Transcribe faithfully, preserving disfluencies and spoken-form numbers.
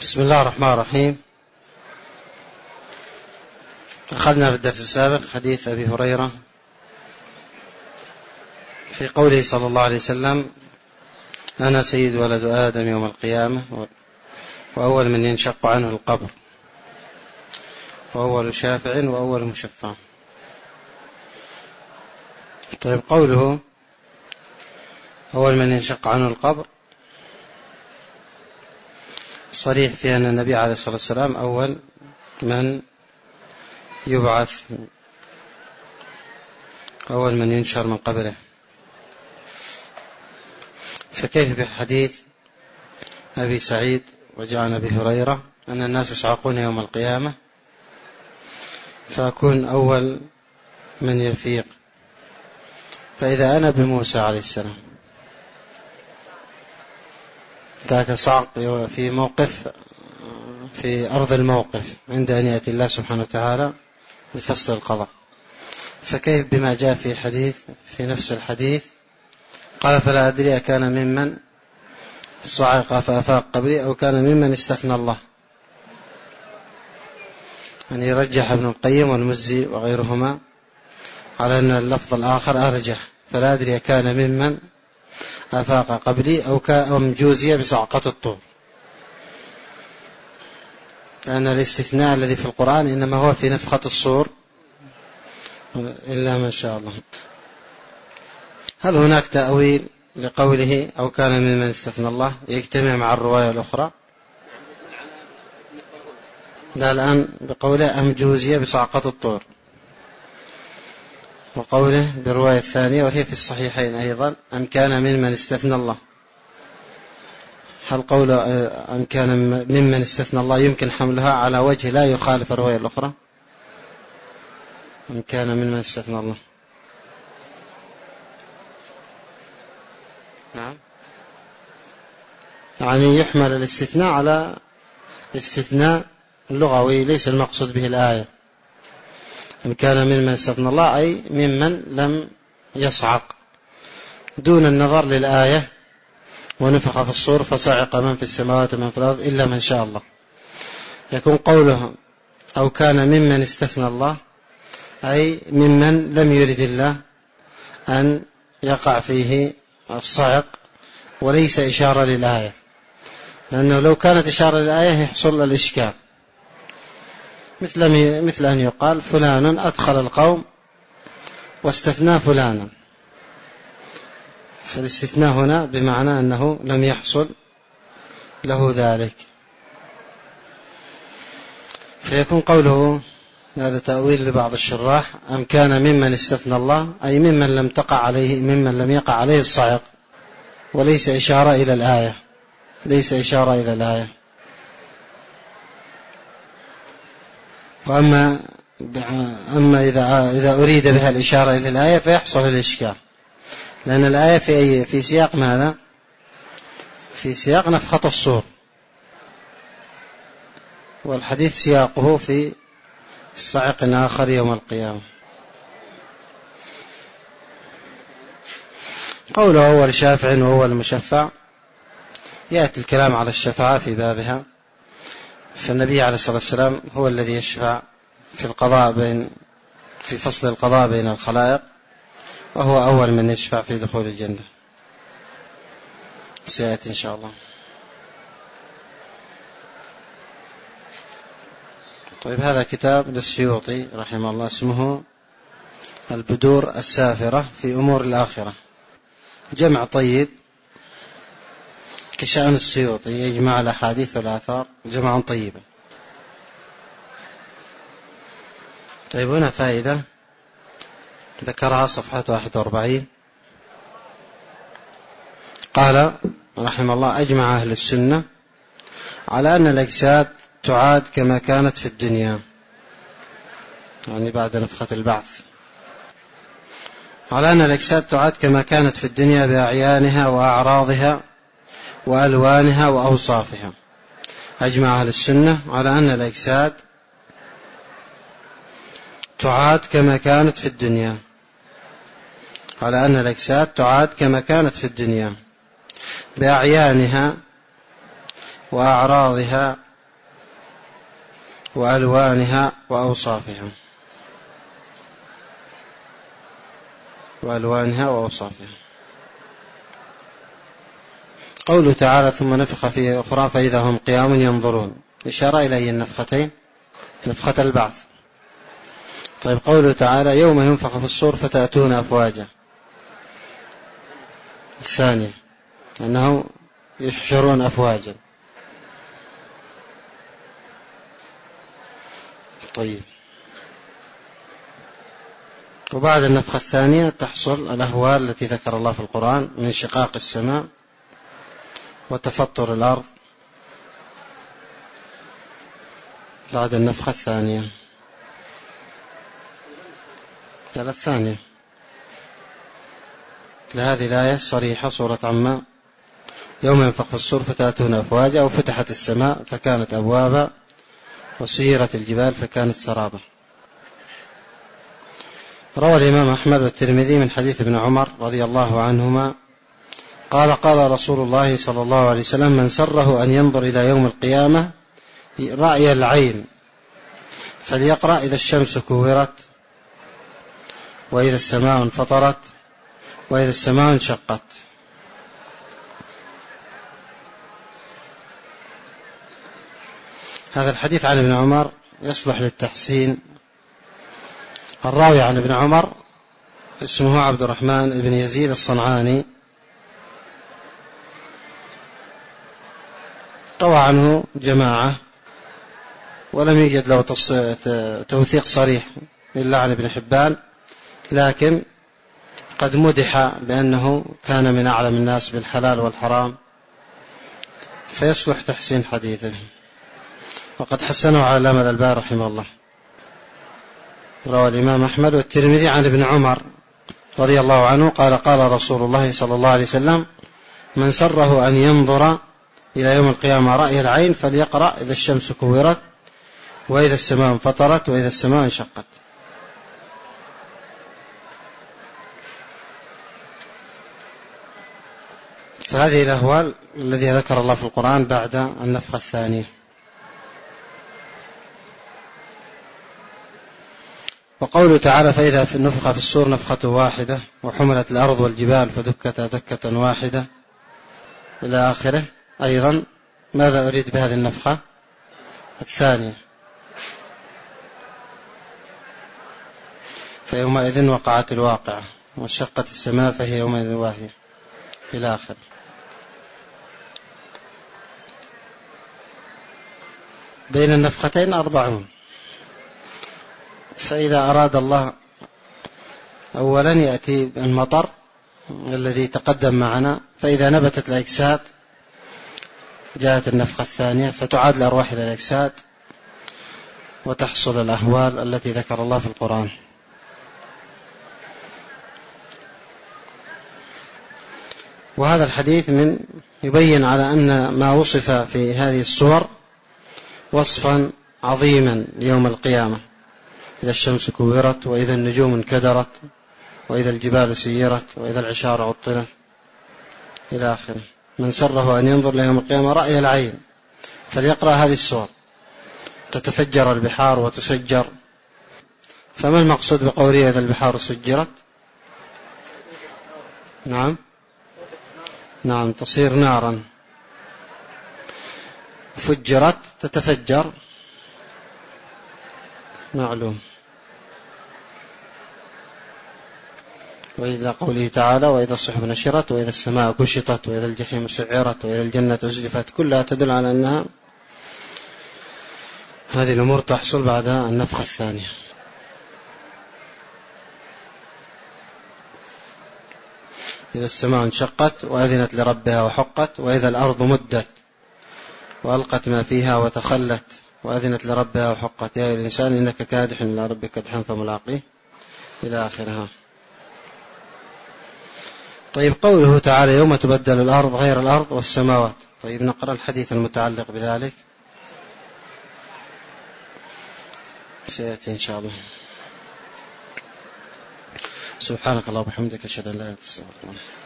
بسم الله الرحمن الرحيم. أخذنا في الدرس السابق حديث أبي هريرة في قوله صلى الله عليه وسلم: أنا سيد ولد آدم يوم القيامة وأول من ينشق عنه القبر وأول شافع وأول مشفع. طيب، قوله أول من ينشق عنه القبر صريح في أن النبي عليه الصلاة والسلام أول من يبعث، أول من ينشر من قبره. فكيف بحديث أبي سعيد وجاء عن أبي هريرة أن الناس يصعقون يوم القيامة فأكون أول من يفيق؟ فإذا أنا بموسى عليه السلام ذاك صعق في موقف في أرض الموقف عند أن يأتي الله سبحانه وتعالى لفصل القضاء، فكيف بما جاء في حديث في نفس الحديث قال: فلا أدري أكان ممن صعق فأفاق قبلي أو كان ممن استثنى الله. يعني يرجح ابن القيم والمزي وغيرهما على أن اللفظ الآخر أرجح: فلا أدري أكان ممن أفاق قبلي أو كان جوزي بصعقة الطور، لأن الاستثناء الذي في القرآن إنما هو في نفخة الصور إلا ما شاء الله. هل هناك تأويل لقوله أو كان ممن استثنى الله يجتمع مع الرواية الأخرى؟ لا، الآن بقوله أم جوزي بصعقة الطور، وقوله بالرواية الثانية وهي في الصحيحين أيضا أم كان ممن استثنى الله. هل قول أم كان ممن استثنى الله يمكن حملها على وجه لا يخالف الرواية الأخرى؟ أم كان ممن استثنى الله، نعم، يعني يحمل الاستثناء على استثناء لغوي ليس المقصود به الآية. أم كان ممن استثنى الله أي ممن لم يصعق، دون النظر للآية ونفخ في الصور فصعق من في السماوات ومن في الأرض إلا من شاء الله. يكون قوله أو كان ممن استثنى الله أي ممن لم يرد الله أن يقع فيه الصعق، وليس إشارة للآية، لأنه لو كانت إشارة للآية يحصل الإشكال، مثل مثل أن يقال فلان أدخل القوم واستثنى فلانا، فالاستثناء هنا بمعنى أنه لم يحصل له ذلك. فيكون قوله هذا تأويل لبعض الشراح أم كان ممن استثنى الله أي ممن لم تقع عليه ممن لم يقع عليه الصعق، وليس إشارة إلى الآية ليس إشارة إلى الآية. وأما أما إذا إذا أريد بها الإشارة إلى الآية فيحصل الإشكال، لأن الآية في أي في سياق ماذا؟ في سياق نفخة الصور، والحديث سياقه في صعق آخر يوم القيامة. قوله أول شافع وأول مشفع يأتي الكلام على الشفاعة في بابها، فالنبي عليه الصلاة والسلام هو الذي يشفع في القضاء بين في فصل القضاء بين الخلائق، وهو أول من يشفع في دخول الجنة، سيأتي إن شاء الله. طيب، هذا كتاب للسيوطي رحمه الله اسمه البدور السافرة في أمور الآخرة، جمع طيب كشأن السيوطي، يجمع الأحاديث والآثار جمعا طيبا. طيب، هنا فائدة ذكرها صفحة واحد وأربعين، قال رحمه الله: أجمع أهل السنة على أن الأجساد تعاد كما كانت في الدنيا، يعني بعد نفخة البعث، على أن الأجساد تعاد كما كانت في الدنيا بأعيانها وأعراضها وألوانها وأوصافها. أجمع أهل السنة على أن الأجساد تعاد كما كانت في الدنيا على أن الأجساد تعاد كما كانت في الدنيا بأعيانها وأعراضها وألوانها وأوصافها وألوانها وأوصافها. قوله تعالى ثم نفخ فيه أخرى فإذا هم قيام ينظرون، إشارة إلى أي النفختين؟ نفخة البعث. طيب قوله تعالى يوم ينفخ في الصور فتأتون أفواجا، الثانية أنه يحشرون أفواجا. طيب وبعد النفخة الثانية تحصل الأهوال التي ذكر الله في القرآن من انشقاق السماء وتفطر الأرض بعد النفخة الثانية. الثانية لهذه الآية الصريحة سورة عما يوم ينفخ في الصور فتأتون أفواجا وفتحت السماء فكانت أبوابا وسيرت الجبال فكانت سرابا. روى الإمام أحمد والترمذي من حديث ابن عمر رضي الله عنهما قال قال رسول الله صلى الله عليه وسلم من سره أن ينظر إلى يوم القيامة رأي العين فليقرأ إذا الشمس كورت وإذا السماء انفطرت وإذا السماء انشقت. هذا الحديث عن ابن عمر يصلح للتحسين. الراوي عن ابن عمر اسمه عبد الرحمن بن يزيد الصنعاني، روى عنه جماعة ولم يوجد له توثيق صريح إلا عن ابن حبان، لكن قد مدح بأنه كان من أعلم الناس بالحلال والحرام فيصلح تحسين حديثه، وقد حسنه علامة الألباني رحمه الله. روى الإمام أحمد والترمذي عن ابن عمر رضي الله عنه قال قال رسول الله صلى الله عليه وسلم من سره أن ينظر إلى يوم القيامة رأي العين فليقرأ إذا الشمس كورت وإذا السماء انفطرت وإذا السماء انشقت. فهذه الأهوال الذي ذكر الله في القرآن بعد النفخة الثانية. وقوله تعالى فإذا نفخ في الصور نفخة واحدة وحملت الأرض والجبال فدكتا دكة واحدة إلى آخره. أيضا ماذا أريد بهذه النفخة الثانية؟ فيومئذ وقعت الواقعة وانشقت السماء فهي يومئذ واهية إلى آخره. بين النفختين أربعون. فإذا أراد الله أولا يأتي المطر الذي تقدم معنا، فإذا نبتت الأجساد جاءت النفخة الثانية فتعاد الأرواح إلى الأجساد وتحصل الأهوال التي ذكر الله في القرآن. وهذا الحديث من يبين على أن ما وصف في هذه الصور وصفا عظيما ليوم القيامة، إذا الشمس كورت وإذا النجوم انكدرت وإذا الجبال سيرت وإذا العشار عطلت إلى آخره. من سره أن ينظر ليوم القيامة رأي العين فليقرأ هذه الصور تتفجر البحار وتسجر. فما المقصود بقوله إذا البحار سجرت؟ نعم نعم تصير نارا، فجرت تتفجر معلوم. وإذا قوله تعالى وإذا الصحف نشرت وإذا السماء كشطت وإذا الجحيم سعرت وإذا الجنة أزلفت كلها تدل على أنها هذه الأمور تحصل بعد النفخة الثانية. إذا السماء انشقت وأذنت لربها وحقت وإذا الأرض مدت وألقت ما فيها وتخلت وأذنت لربها وحقت يا الإنسان إنك كادح إلى ربك كدحا فملاقيه إلى آخرها. طيب قوله تعالى يوم تبدل الأرض غير الأرض والسماوات. طيب نقرأ الحديث المتعلق بذلك سيأتي إن شاء الله. سبحانك اللهم وبحمدك أشهد أن لا إله إلا أنت أستغفرك.